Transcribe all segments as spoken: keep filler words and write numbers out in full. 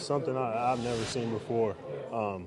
something I, I've never seen before. Um,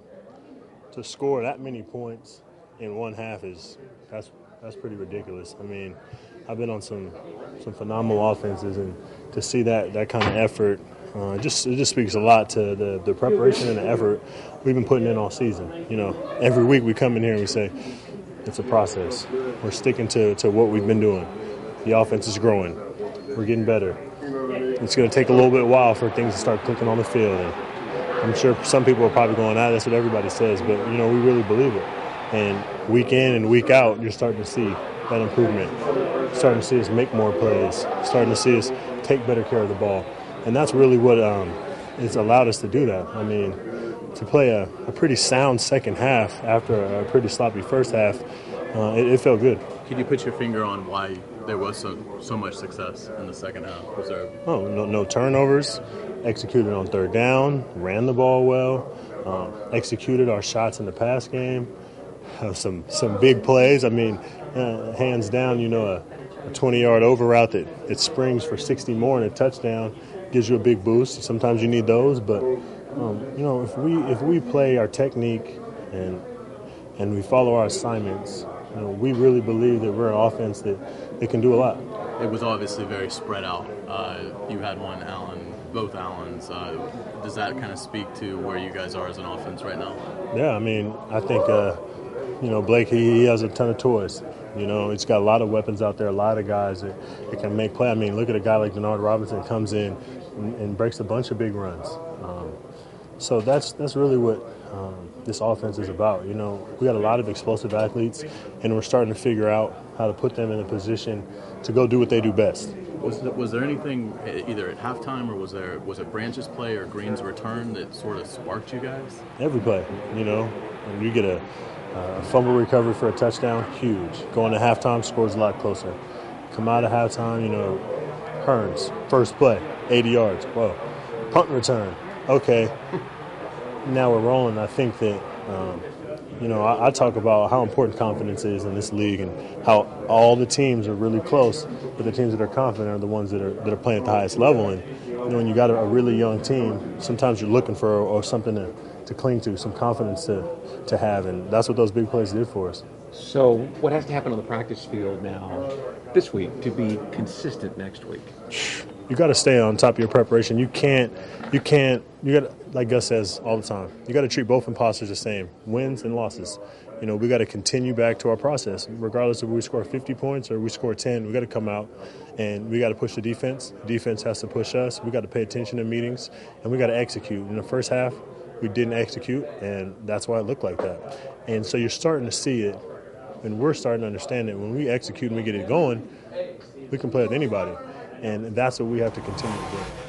to score that many points in one half is that's that's pretty ridiculous. I mean, I've been on some some phenomenal offenses, and to see that that kind of effort, uh, just it just speaks a lot to the the preparation and the effort we've been putting in all season. You know, every week we come in here and we say it's a process. We're sticking to to what we've been doing. The offense is growing. We're getting better. It's going to take a little bit while for things to start clicking on the field. And I'm sure some people are probably going, ah, that's what everybody says, but, you know, we really believe it. And week in and week out, you're starting to see that improvement. Starting to see us make more plays. Starting to see us take better care of the ball. And that's really what um, has allowed us to do that. I mean, to play a, a pretty sound second half after a pretty sloppy first half, uh, it, it felt good. Could you put your finger on why there was so, so much success in the second half? Was there... Oh, no, no turnovers, executed on third down, ran the ball well, um, executed our shots in the pass game, uh, some some big plays. I mean, uh, hands down, you know, a, a twenty-yard over route that it springs for sixty more and a touchdown gives you a big boost. Sometimes you need those, but um, you know, if we if we play our technique and and we follow our assignments, you know, we really believe that we're an offense that, that can do a lot. It was obviously very spread out. Uh, you had one Allen, both Allens. Uh, does that kind of speak to where you guys are as an offense right now? Yeah, I mean, I think, uh, you know, Blake, he, he has a ton of toys. You know, he's got a lot of weapons out there, a lot of guys that, that can make play. I mean, look at a guy like Denard Robinson comes in and, and breaks a bunch of big runs. Um, so that's that's really what um, this offense is about. You know, we got a lot of explosive athletes, and we're starting to figure out how to put them in a position to go do what they do best. Was there, was there anything either at halftime or was there was it Branch's play or Green's return that sort of sparked you guys? Every play, you know, when you get a, a fumble recovery for a touchdown, huge. Going to halftime, scores a lot closer. Come out of halftime, you know, Hearns, first play, eighty yards. Whoa, punt return. Okay, now we're rolling. I think that, um, you know, I, I talk about how important confidence is in this league and how all the teams are really close, but the teams that are confident are the ones that are that are playing at the highest level. And you know, when you got a, a really young team, sometimes you're looking for or something to, to cling to, some confidence to, to have, and that's what those big plays did for us. So what has to happen on the practice field now this week to be consistent next week? You got to stay on top of your preparation. You can't, you can't, you got to, like Gus says all the time, you got to treat both imposters the same, wins and losses. You know, we got to continue back to our process. Regardless of if we score fifty points or we score ten, we got to come out and we got to push the defense. The defense has to push us. We got to pay attention to meetings, and we got to execute. In the first half, we didn't execute, and that's why it looked like that. And so you're starting to see it, and we're starting to understand that when we execute and we get it going, we can play with anybody. And that's what we have to continue to do.